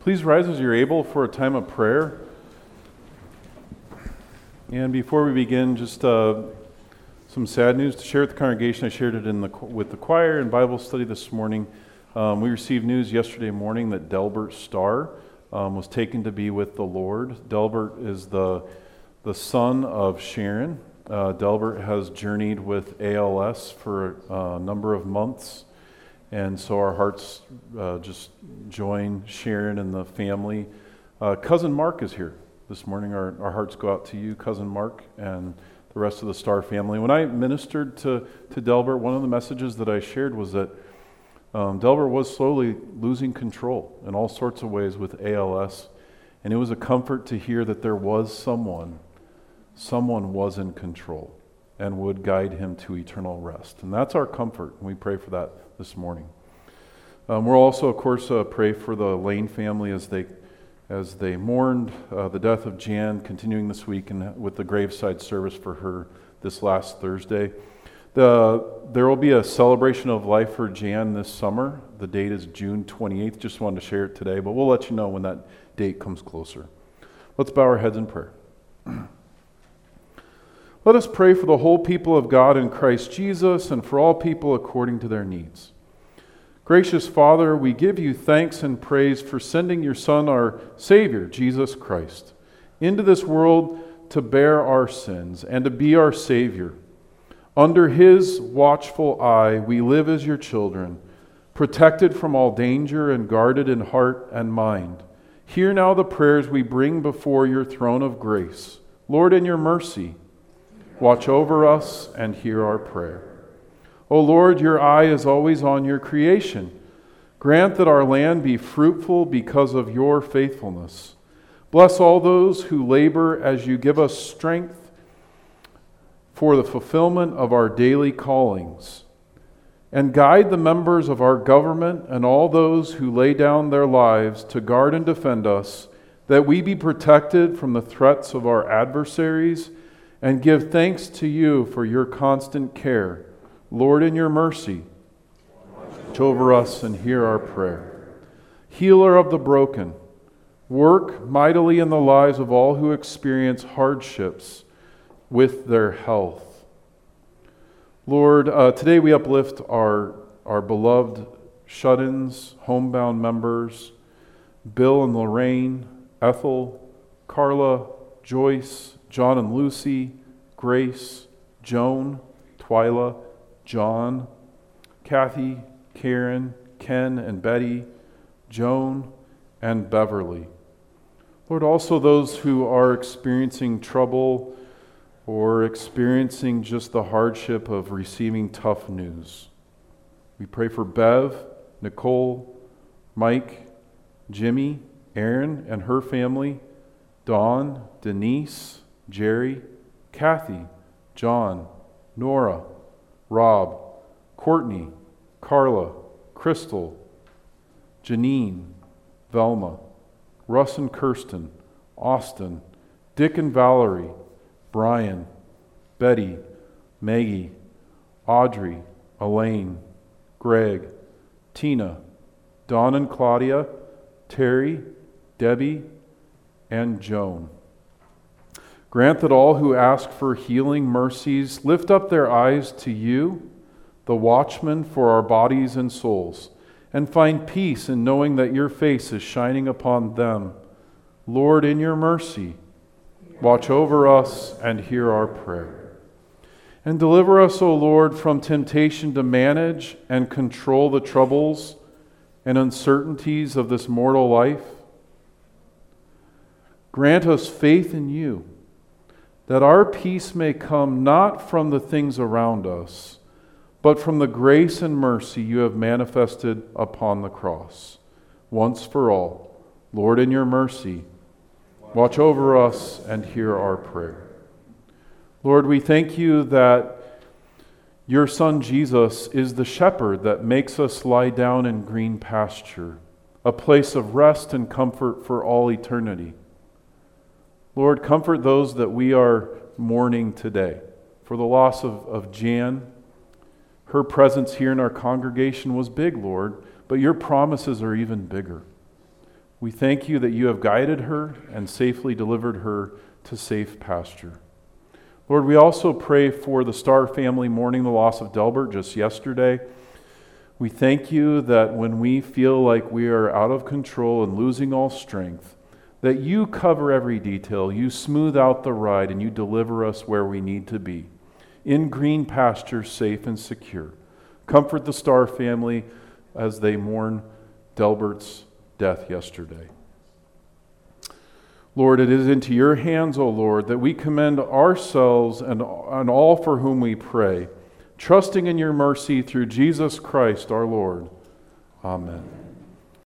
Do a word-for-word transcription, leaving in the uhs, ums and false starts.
Please rise as you're able for a time of prayer. And before we begin, just uh, some sad news to share with the congregation. I shared it in the with the choir and Bible study this morning. Um, we received news yesterday morning that Delbert Starr um, was taken to be with the Lord. Delbert is the the son of Sharon. Uh, Delbert has journeyed with A L S for a number of months. And so our hearts uh, just join Sharon and the family. Uh, Cousin Mark is here this morning. Our, our hearts go out to you, Cousin Mark, and the rest of the Starr family. When I ministered to, to Delbert, one of the messages that I shared was that um, Delbert was slowly losing control in all sorts of ways with A L S. And it was a comfort to hear that there was someone, someone was in control and would guide him to eternal rest. And that's our comfort, and we pray for that this morning. Um, we'll also, of course, uh, pray for the Lane family as they as they mourned uh, the death of Jan, continuing this week and with the graveside service for her this last Thursday. The, there will be a celebration of life for Jan this summer. The date is June twenty-eighth. Just wanted to share it today, but we'll let you know when that date comes closer. Let's bow our heads in prayer. Let us pray for the whole people of God in Christ Jesus and for all people according to their needs. Gracious Father, we give you thanks and praise for sending your Son, our Savior, Jesus Christ, into this world to bear our sins and to be our Savior. Under his watchful eye, we live as your children, protected from all danger and guarded in heart and mind. Hear now the prayers we bring before your throne of grace. Lord, in your mercy, watch over us and hear our prayer. O Lord, your eye is always on your creation. Grant that our land be fruitful because of your faithfulness. Bless all those who labor as you give us strength for the fulfillment of our daily callings. And guide the members of our government and all those who lay down their lives to guard and defend us, that we be protected from the threats of our adversaries, and give thanks to you for your constant care. Lord, in your mercy, watch over us and hear our prayer. Healer of the broken, work mightily in the lives of all who experience hardships with their health. Lord, uh, today we uplift our, our beloved shut-ins, homebound members, Bill and Lorraine, Ethel, Carla, Joyce, John and Lucy, Grace, Joan, Twyla, John, Kathy, Karen, Ken and Betty, Joan, and Beverly. Lord, also those who are experiencing trouble or experiencing just the hardship of receiving tough news. We pray for Bev, Nicole, Mike, Jimmy, Aaron and her family, Dawn, Denise, Jerry, Kathy, John, Nora, Rob, Courtney, Carla, Crystal, Janine, Velma, Russ and Kirsten, Austin, Dick and Valerie, Brian, Betty, Maggie, Audrey, Elaine, Greg, Tina, Dawn and Claudia, Terry, Debbie, and Joan. Grant that all who ask for healing mercies lift up their eyes to you, the watchman for our bodies and souls, and find peace in knowing that your face is shining upon them. Lord, in your mercy, watch over us and hear our prayer. And deliver us, O Lord, from temptation to manage and control the troubles and uncertainties of this mortal life. Grant us faith in you, that our peace may come not from the things around us, but from the grace and mercy you have manifested upon the cross, once for all. Lord, in your mercy, watch over us and hear our prayer. Lord, we thank you that your Son Jesus is the shepherd that makes us lie down in green pasture, a place of rest and comfort for all eternity. Lord, comfort those that we are mourning today for the loss of, of Jan. Her presence here in our congregation was big, Lord, but your promises are even bigger. We thank you that you have guided her and safely delivered her to safe pasture. Lord, we also pray for the Starr family mourning the loss of Delbert just yesterday. We thank you that when we feel like we are out of control and losing all strength, that you cover every detail, you smooth out the ride, and you deliver us where we need to be, in green pastures, safe and secure. Comfort the Starr family as they mourn Delbert's death yesterday. Lord, it is into your hands, O Lord, that we commend ourselves and, and all for whom we pray, trusting in your mercy through Jesus Christ our Lord. Amen.